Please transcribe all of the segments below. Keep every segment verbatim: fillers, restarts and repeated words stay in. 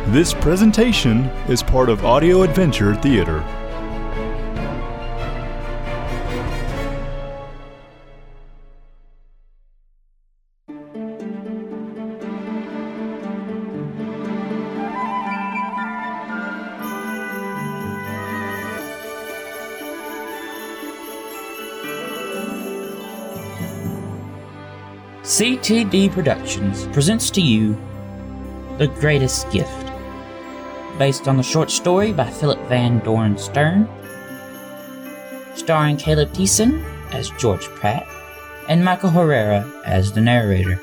This presentation is part of Audio Adventure Theater. C T D Productions presents to you The Greatest Gift, based on the short story by Philip Van Doren Stern, starring Caleb Thiessen as George Pratt and Michael Herrera as the narrator.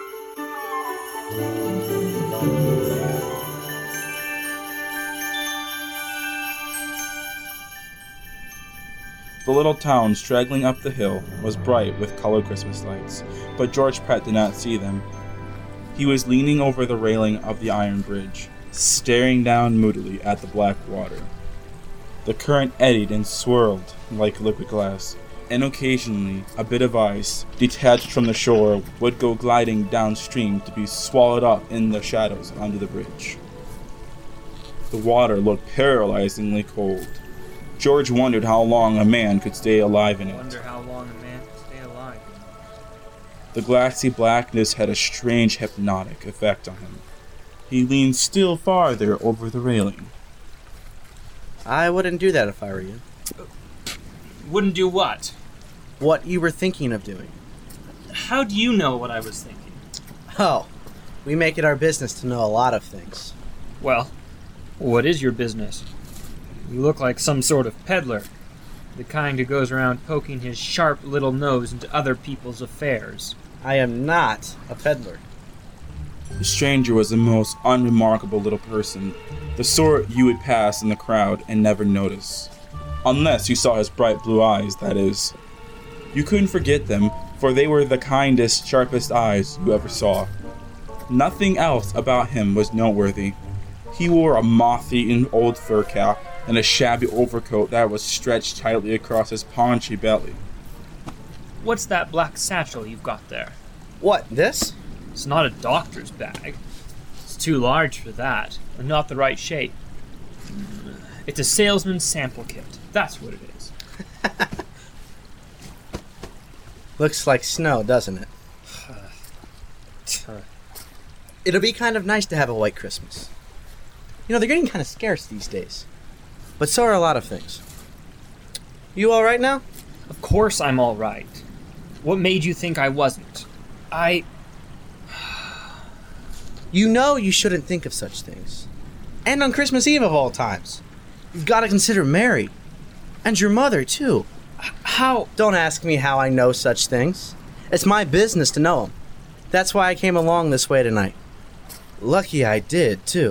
The little town straggling up the hill was bright with colored Christmas lights, but George Pratt did not see them. He was leaning over the railing of the iron bridge, staring down moodily at the black water. The current eddied and swirled like liquid glass, and occasionally a bit of ice, detached from the shore, would go gliding downstream to be swallowed up in the shadows under the bridge. The water looked paralyzingly cold. George wondered how long a man could stay alive in it. Wonder how long a man could stay alive in it. The glassy blackness had a strange hypnotic effect on him. He leaned still farther over the railing. I wouldn't do that if I were you. Wouldn't do what? What you were thinking of doing. How do you know what I was thinking? Oh, we make it our business to know a lot of things. Well, what is your business? You look like some sort of peddler, the kind who goes around poking his sharp little nose into other people's affairs. I am not a peddler. The stranger was the most unremarkable little person, the sort you would pass in the crowd and never notice. Unless you saw his bright blue eyes, that is. You couldn't forget them, for they were the kindest, sharpest eyes you ever saw. Nothing else about him was noteworthy. He wore a moth-eaten old fur cap and a shabby overcoat that was stretched tightly across his paunchy belly. What's that black satchel you've got there? What, this? It's not a doctor's bag. It's too large for that, and not the right shape. It's a salesman's sample kit. That's what it is. Looks like snow, doesn't it? It'll be kind of nice to have a white Christmas. You know, they're getting kind of scarce these days. But so are a lot of things. You all right now? Of course I'm all right. What made you think I wasn't? I... You know you shouldn't think of such things. And on Christmas Eve of all times. You've got to consider Mary. And your mother, too. How? Don't ask me how I know such things. It's my business to know them. That's why I came along this way tonight. Lucky I did, too.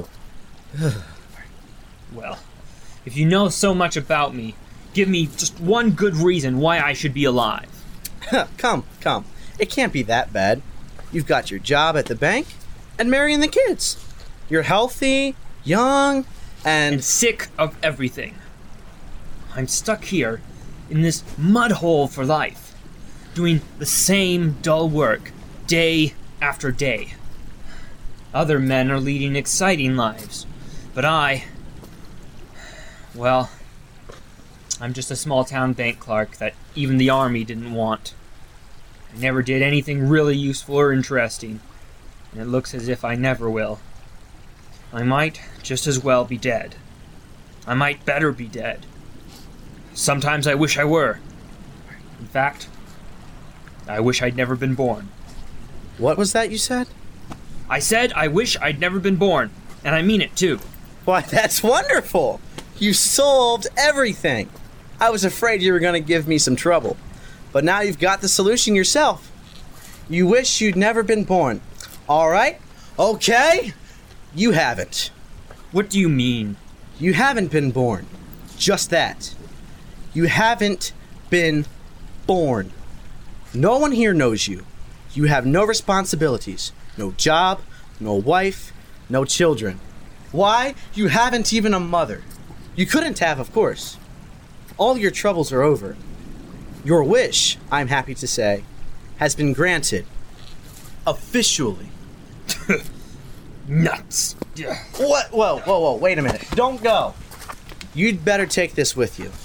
Well, if you know so much about me, give me just one good reason why I should be alive. Come, come. It can't be that bad. You've got your job at the bank, and Mary and the kids. You're healthy, young, and... And sick of everything. I'm stuck here, in this mud hole for life, doing the same dull work, day after day. Other men are leading exciting lives, but I... Well, I'm just a small-town bank clerk that even the army didn't want. I never did anything really useful or interesting, and it looks as if I never will. I might just as well be dead. I might better be dead. Sometimes I wish I were. In fact, I wish I'd never been born. What was that you said? I said I wish I'd never been born, and I mean it too. Why, that's wonderful! You solved everything! I was afraid you were going to give me some trouble. But now you've got the solution yourself. You wish you'd never been born. All right? Okay? You haven't. What do you mean? You haven't been born. Just that. You haven't been born. No one here knows you. You have no responsibilities. No job, no wife, no children. Why? You haven't even a mother. You couldn't have, of course. All your troubles are over. Your wish, I'm happy to say, has been granted. Officially. Nuts. Ugh. What? Whoa, whoa, whoa, wait a minute. Don't go. You'd better take this with you.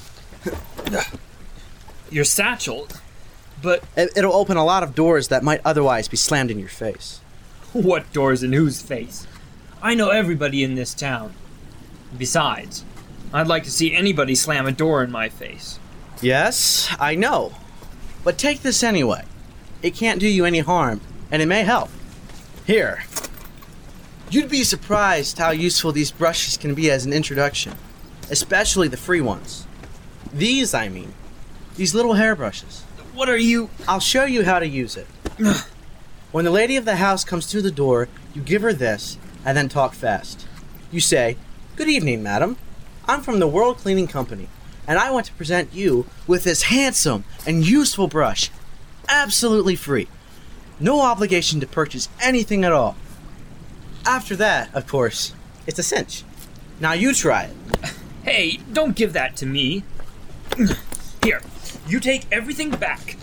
Your satchel? But It- It'll open a lot of doors that might otherwise be slammed in your face. what doors in whose face? I know everybody in this town. Besides, I'd like to see anybody slam a door in my face. Yes, I know. But take this anyway. It can't do you any harm, and it may help. Here. You'd be surprised how useful these brushes can be as an introduction, especially the free ones. These, I mean. These little hairbrushes. What are you... I'll show you how to use it. When the lady of the house comes through the door, you give her this, and then talk fast. You say, "Good evening, madam. I'm from the World Cleaning Company, and I want to present you with this handsome and useful brush. Absolutely free. No obligation to purchase anything at all." After that, of course, it's a cinch. Now you try it. Hey, don't give that to me. Here, you take everything back.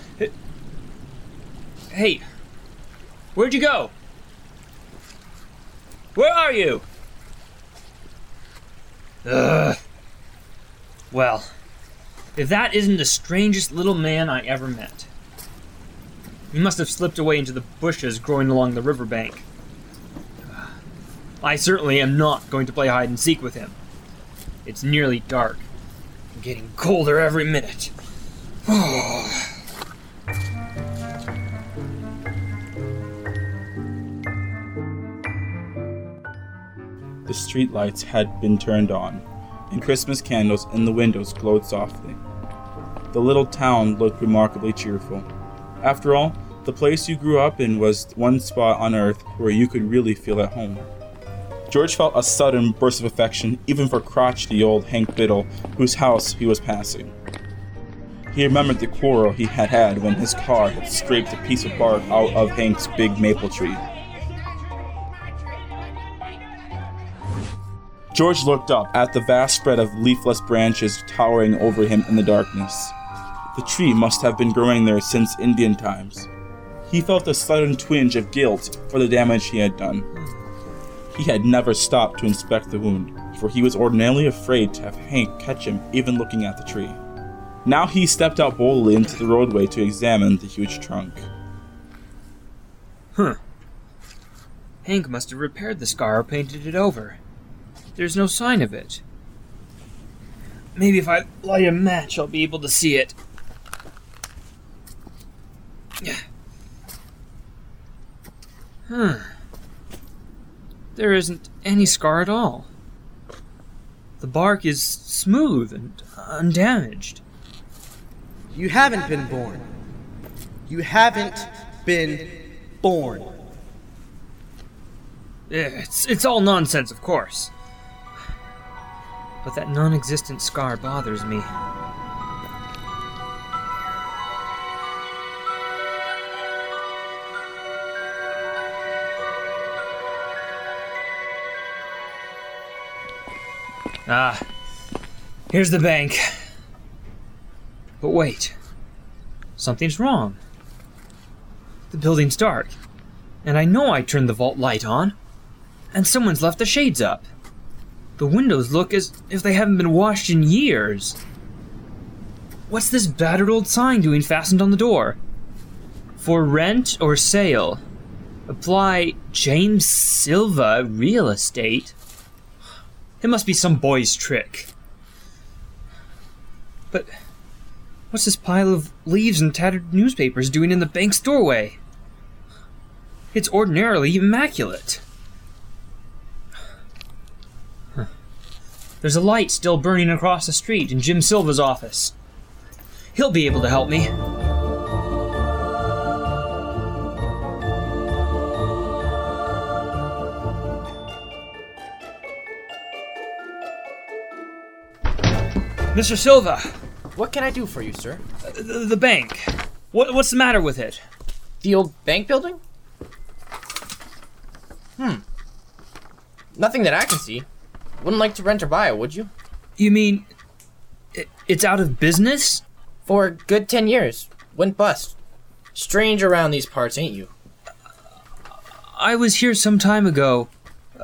Hey, where'd you go? Where are you? Ugh. Well, if that isn't the strangest little man I ever met. He must have slipped away into the bushes growing along the riverbank. I certainly am not going to play hide and seek with him. It's nearly dark. I'm getting colder every minute. The streetlights had been turned on, and Christmas candles in the windows glowed softly. The little town looked remarkably cheerful. After all, the place you grew up in was one spot on Earth where you could really feel at home. George felt a sudden burst of affection even for crotchety old Hank Biddle, whose house he was passing. He remembered the quarrel he had had when his car had scraped a piece of bark out of Hank's big maple tree. George looked up at the vast spread of leafless branches towering over him in the darkness. The tree must have been growing there since Indian times. He felt a sudden twinge of guilt for the damage he had done. He had never stopped to inspect the wound, for he was ordinarily afraid to have Hank catch him even looking at the tree. Now he stepped out boldly into the roadway to examine the huge trunk. Huh. Hank must have repaired the scar or painted it over. There's no sign of it. Maybe if I light a match, I'll be able to see it. Huh. There isn't any scar at all. The bark is smooth and undamaged. You haven't been born. You haven't been born. It's, it's all nonsense, of course. But that non-existent scar bothers me. Ah, here's the bank. But wait, something's wrong. The building's dark, and I know I turned the vault light on, and someone's left the shades up. The windows look as if they haven't been washed in years. What's this battered old sign doing fastened on the door? For rent or sale. Apply James Silva Real Estate. It must be some boy's trick. But what's this pile of leaves and tattered newspapers doing in the bank's doorway? It's ordinarily immaculate. Huh. There's a light still burning across the street in Jim Silva's office. He'll be able to help me. Mister Silva! What can I do for you, sir? The, the bank. What, what's the matter with it? The old bank building? Hmm. Nothing that I can see. Wouldn't like to rent or buy it, would you? You mean it, it's out of business? For a good ten years. Went bust. Strange around these parts, ain't you? I was here some time ago.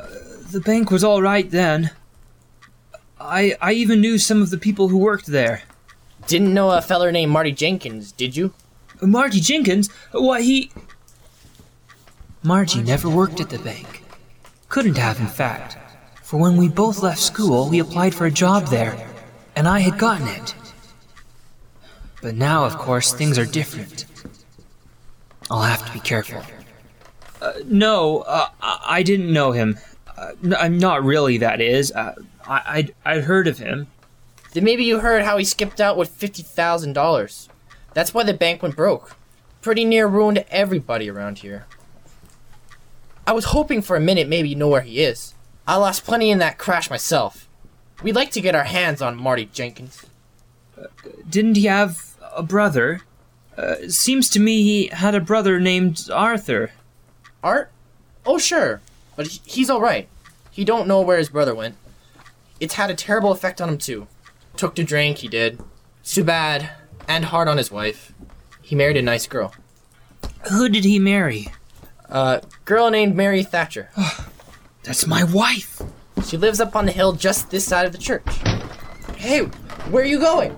The bank was all right then. I I even knew some of the people who worked there. Didn't know a feller named Marty Jenkins, did you? Marty Jenkins? Why, he... Marty never worked at the bank. Couldn't have, in fact. For when we both left school, we applied for a job there, and I had gotten it. But now, of course, things are different. I'll have to be careful. Uh, no, uh, I, I didn't know him. Uh, n- not really, that is. Uh, I, I'd, I'd heard of him. Then maybe you heard how he skipped out with fifty thousand dollars. That's why the bank went broke. Pretty near ruined everybody around here. I was hoping for a minute maybe you know where he is. I lost plenty in that crash myself. We'd like to get our hands on Marty Jenkins. Uh, didn't he have a brother? Uh, seems to me he had a brother named Arthur. Art? Oh, sure. But he, he's alright. He don't know where his brother went. It's had a terrible effect on him, too. Took to drink, he did. It's too bad. And hard on his wife. He married a nice girl. Who did he marry? A girl named Mary Thatcher. That's my wife. She lives up on the hill just this side of the church. Hey, where are you going?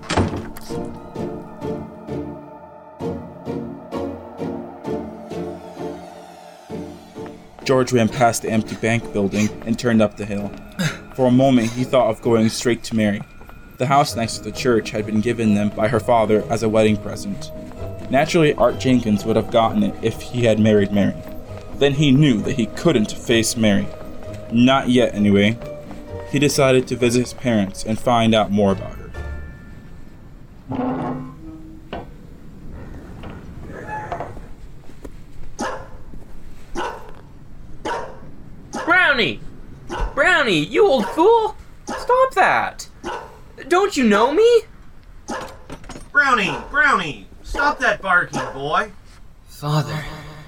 George ran past the empty bank building and turned up the hill. For a moment, he thought of going straight to Mary. The house next to the church had been given them by her father as a wedding present. Naturally, Art Jenkins would have gotten it if he had married Mary. Then he knew that he couldn't face Mary. Not yet, anyway. He decided to visit his parents and find out more about her. Brownie! Brownie, you old fool! Stop that! Don't you know me? Brownie, Brownie, stop that barking, boy. Father.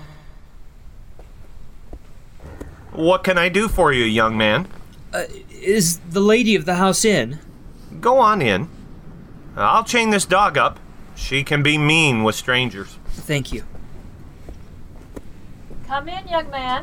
What can I do for you, young man? Uh, is the lady of the house in? Go on in. I'll chain this dog up. She can be mean with strangers. Thank you. Come in, young man.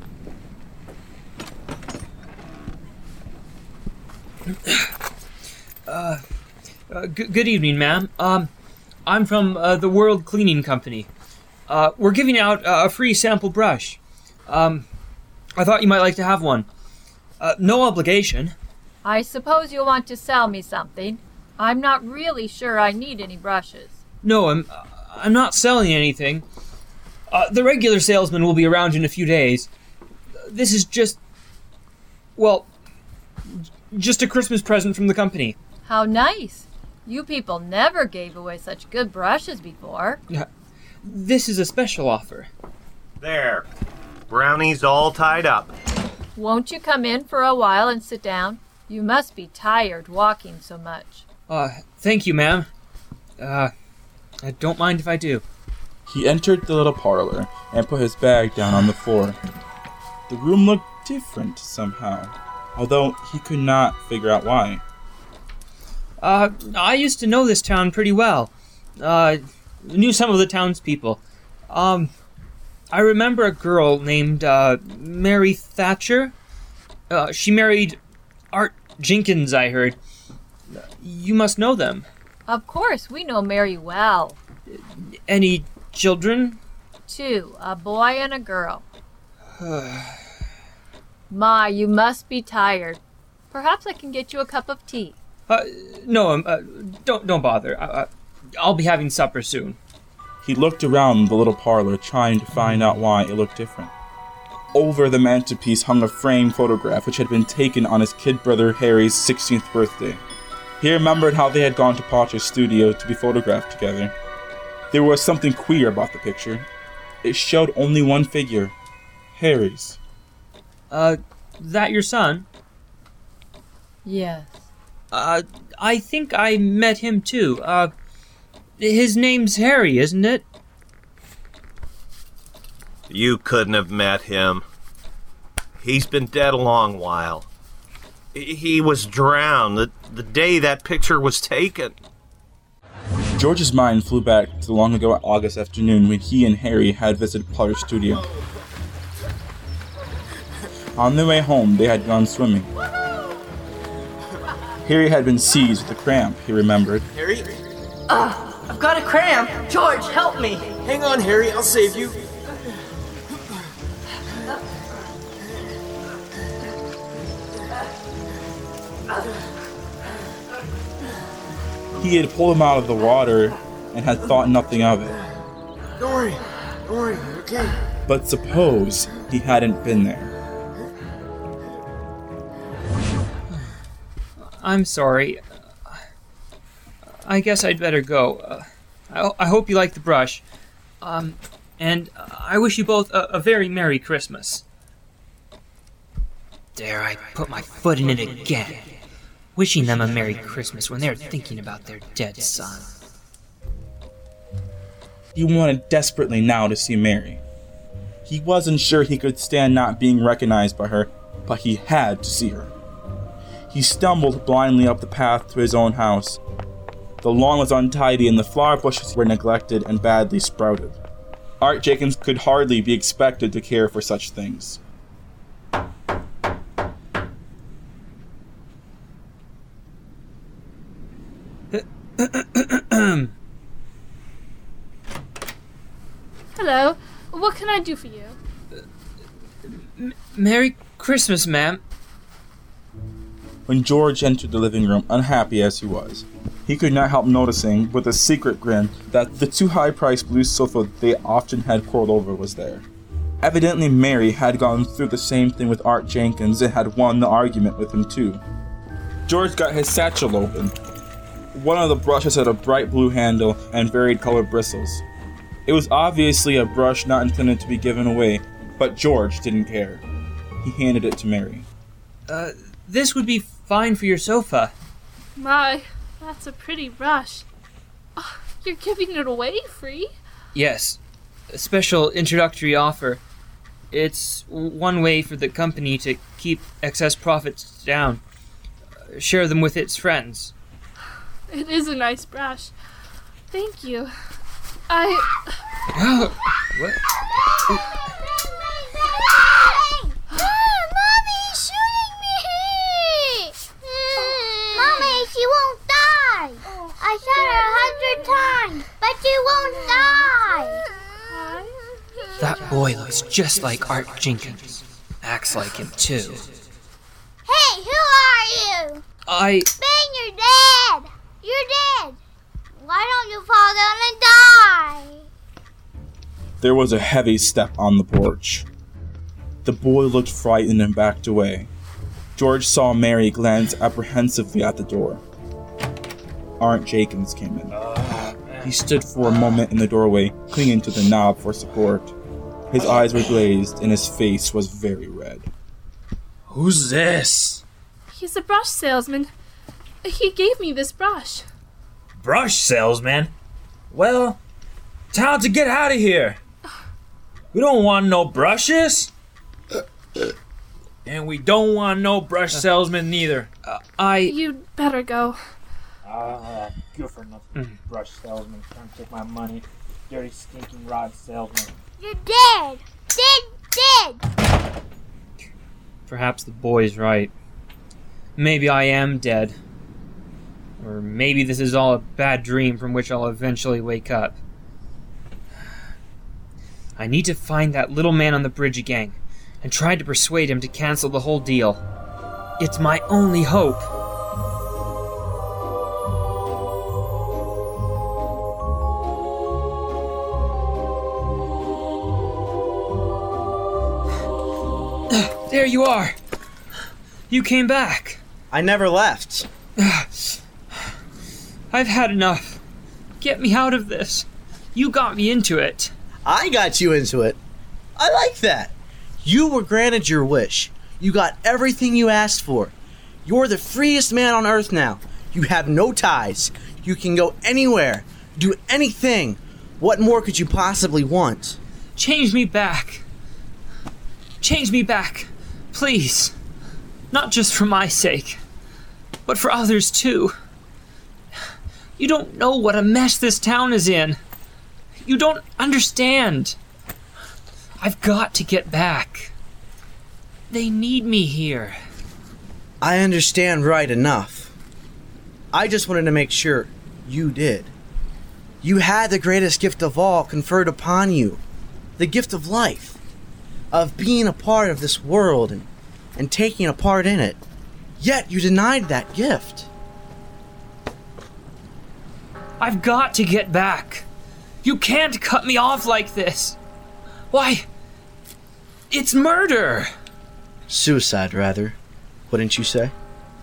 Uh, uh g- good evening, ma'am. Um, I'm from uh, the World Cleaning Company. Uh, we're giving out uh, a free sample brush. Um, I thought you might like to have one. Uh, no obligation. I suppose you'll want to sell me something. I'm not really sure I need any brushes. No, I'm I'm not selling anything. Uh, the regular salesman will be around in a few days. This is just, well, just a Christmas present from the company. How nice. You people never gave away such good brushes before. This is a special offer. There. Brownie's all tied up. Won't you come in for a while and sit down? You must be tired walking so much. Uh, thank you, ma'am. Uh, I don't mind if I do. He entered the little parlor and put his bag down on the floor. The room looked different somehow, although he could not figure out why. Uh, I used to know this town pretty well. Uh, knew some of the townspeople. Um, I remember a girl named, uh, Mary Thatcher. Uh, she married Art Jenkins, I heard. You must know them. Of course, we know Mary well. Any children? Two, a boy and a girl. Ma, you must be tired. Perhaps I can get you a cup of tea. Uh, no, um, uh, don't don't bother. Uh, I'll be having supper soon. He looked around the little parlor, trying to find out why it looked different. Over the mantelpiece hung a framed photograph which had been taken on his kid brother Harry's sixteenth birthday. He remembered how they had gone to Potter's studio to be photographed together. There was something queer about the picture. It showed only one figure, Harry's. Uh, that your son? Yes. Uh, I think I met him too. Uh, his name's Harry, isn't it? You couldn't have met him. He's been dead a long while. He was drowned the, the day that picture was taken. George's mind flew back to the long ago August afternoon when he and Harry had visited Potter's studio. On their way home, they had gone swimming. Harry had been seized with a cramp, he remembered. Harry? Ah, I've got a cramp. George, help me. Hang on, Harry. I'll save you. He had pulled him out of the water and had thought nothing of it. Don't worry. Don't worry. You're okay. But suppose he hadn't been there. I'm sorry. I guess I'd better go. Uh, I, I hope you like the brush. Um, and I wish you both a, a very Merry Christmas. Dare I put my foot in it again, wishing them a Merry Christmas when they're thinking about their dead son. He wanted desperately now to see Mary. He wasn't sure he could stand not being recognized by her, but he had to see her. He stumbled blindly up the path to his own house. The lawn was untidy and the flower bushes were neglected and badly sprouted. Art Jenkins could hardly be expected to care for such things. Hello. What can I do for you? M- Merry Christmas, ma'am. When George entered the living room, unhappy as he was, he could not help noticing, with a secret grin, that the too high-priced blue sofa they often had quarreled over was there. Evidently Mary had gone through the same thing with Art Jenkins and had won the argument with him too. George got his satchel open. One of the brushes had a bright blue handle and varied colored bristles. It was obviously a brush not intended to be given away, but George didn't care. He handed it to Mary. Uh, this would be fine for your sofa. My, that's a pretty brush. Oh, you're giving it away free? Yes. A special introductory offer. It's one way for the company to keep excess profits down. Uh, share them with its friends. It is a nice brush. Thank you. I... What? Mommy's shooting me! Mommy, she won't die! I shot her a hundred times, but she won't die! That boy looks just like Art Jenkins. Acts like him, too. Hey, who are you? I... Ben, you're dead! You're dead! Why don't you fall down and die? There was a heavy step on the porch. The boy looked frightened and backed away. George saw Mary glance apprehensively at the door. Art Jenkins came in. He stood for a moment in the doorway, clinging to the knob for support. His eyes were glazed and his face was very red. Who's this? He's a brush salesman. He gave me this brush. Brush salesman? Well, time to get out of here. We don't want no brushes. And we don't want no brush salesman neither. Uh, I... You'd better go. Ah, good for nothing. Mm. Brush salesman. Trying to take my money. Dirty, stinking rod salesman. You're dead! Dead! Dead! Perhaps the boy's right. Maybe I am dead. Or maybe this is all a bad dream from which I'll eventually wake up. I need to find that little man on the bridge again and try to persuade him to cancel the whole deal. It's my only hope. There you are. You came back. I never left. I've had enough. Get me out of this. You got me into it. I got you into it. I like that. You were granted your wish. You got everything you asked for. You're the freest man on earth now. You have no ties. You can go anywhere, do anything. What more could you possibly want? Change me back. Change me back, please. Not just for my sake, but for others too. You don't know what a mess this town is in. You don't understand. I've got to get back. they need me here. I understand right enough. I just wanted to make sure you did. You had the greatest gift of all conferred upon you. The gift of life. Of being a part of this world and, and taking a part in it. Yet you denied that gift. I've got to get back. You can't cut me off like this. Why? It's murder. Suicide, rather. Wouldn't you say?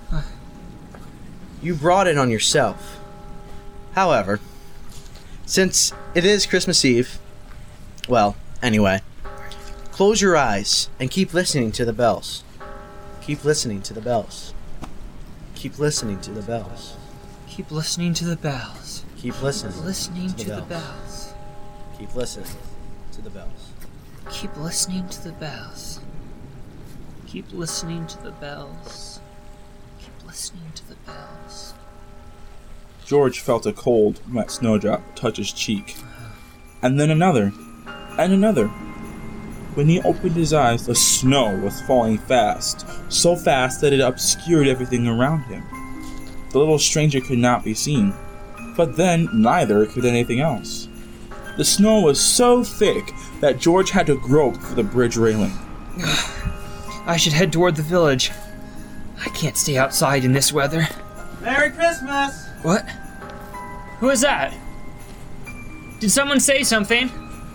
You brought it on yourself. However, since it is Christmas Eve, well, anyway, close your eyes and keep listening to the bells. Keep listening to the bells. Keep listening to the bells. Keep listening to the bells. Keep listening. Listening to, to the, the bells. bells. Keep listening to the bells. Keep listening to the bells. Keep listening to the bells. Keep listening to the bells. George felt a cold, wet snowdrop touch his cheek. And then another. And another. When he opened his eyes, the snow was falling fast. So fast that it obscured everything around him. The little stranger could not be seen. But then, neither could anything else. The snow was so thick that George had to grope for the bridge railing. I should head toward the village. I can't stay outside in this weather. Merry Christmas! What? Who is that? Did someone say something?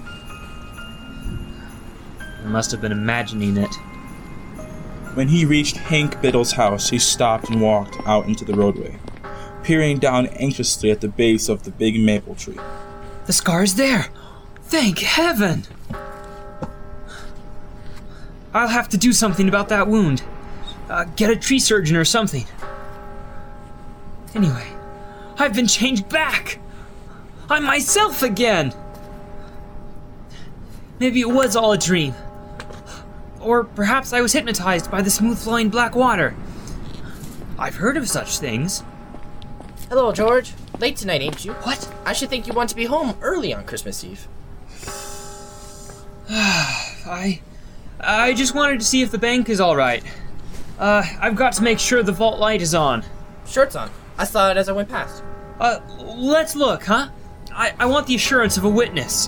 I must have been imagining it. When he reached Hank Biddle's house, he stopped and walked out into the roadway, peering down anxiously at the base of the big maple tree. The scar is there! Thank heaven! I'll have to do something about that wound. Uh, get a tree surgeon or something. Anyway, I've been changed back! I'm myself again! Maybe it was all a dream. Or perhaps I was hypnotized by the smooth-flowing black water. I've heard of such things. Hello, George. Late tonight, ain't you? What? I should think you want to be home early on Christmas Eve. I... I just wanted to see if the bank is alright. Uh, I've got to make sure the vault light is on. Sure it's on. I saw it as I went past. Uh, let's look, huh? I, I want the assurance of a witness.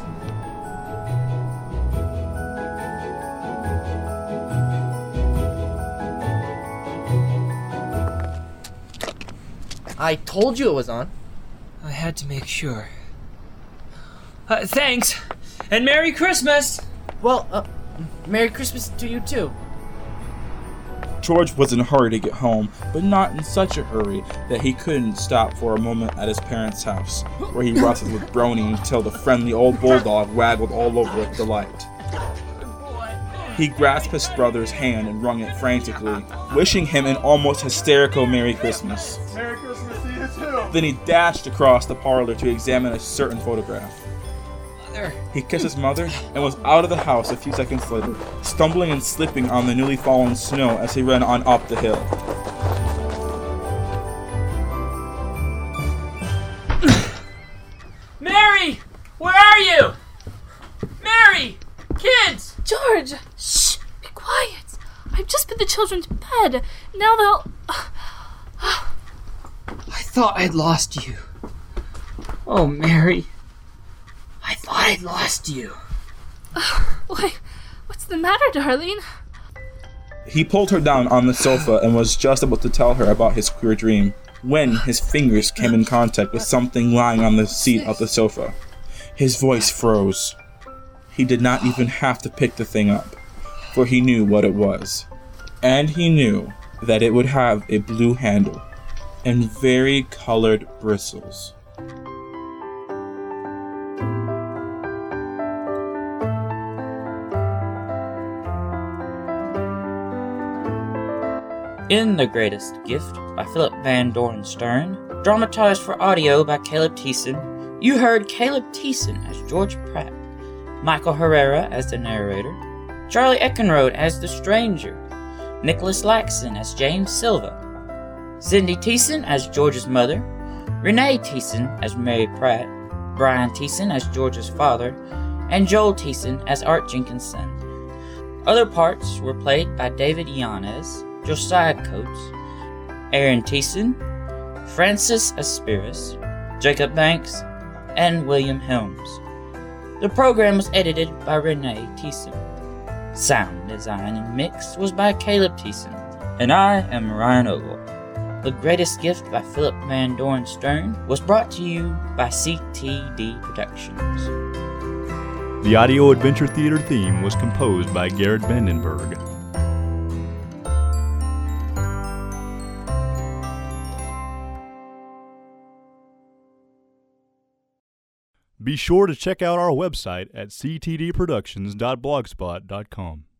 I told you it was on. I had to make sure. Uh, thanks, and Merry Christmas! Well, uh, Merry Christmas to you too. George was in a hurry to get home, but not in such a hurry that he couldn't stop for a moment at his parents' house, where he wrestled with Brony until the friendly old bulldog waggled all over with delight. He grasped his brother's hand and wrung it frantically, wishing him an almost hysterical Merry Christmas. Merry Christmas to you too! Then he dashed across the parlor to examine a certain photograph. Mother. He kissed his mother and was out of the house a few seconds later, stumbling and slipping on the newly fallen snow as he ran on up the hill. Mary! Where are you? Mary! Kids! George! Shh! Be quiet! I've just put the children to bed. Now they'll... I thought I'd lost you. Oh, Mary. I thought I'd lost you. Why, what's the matter, darling? He pulled her down on the sofa and was just about to tell her about his queer dream, when his fingers came in contact with something lying on the seat of the sofa. His voice froze. He did not even have to pick the thing up, for he knew what it was. And he knew that it would have a blue handle and very colored bristles. In The Greatest Gift by Philip Van Doren Stern, dramatized for audio by Caleb Thiessen, you heard Caleb Thiessen as George Pratt, Michael Herrera as the narrator, Charlie Eckenrode as the stranger, Nicholas Laxon as James Silva, Cindy Thiessen as George's mother, Renee Thiessen as Mary Pratt, Brian Thiessen as George's father, and Joel Thiessen as Art Jenkins's son. Other parts were played by David Yanez, Josiah Coates, Aaron Thiessen, Francis Aspiris, Jacob Banks, and William Helms. The program was edited by Renee Thiessen. Sound design and mix was by Caleb Thiessen, and I am Ryan Ogle. The Greatest Gift by Philip Van Doren Stern was brought to you by C T D Productions. The Audio Adventure Theater theme was composed by Garrett Vandenberg. Be sure to check out our website at c t d productions dot blogspot dot com.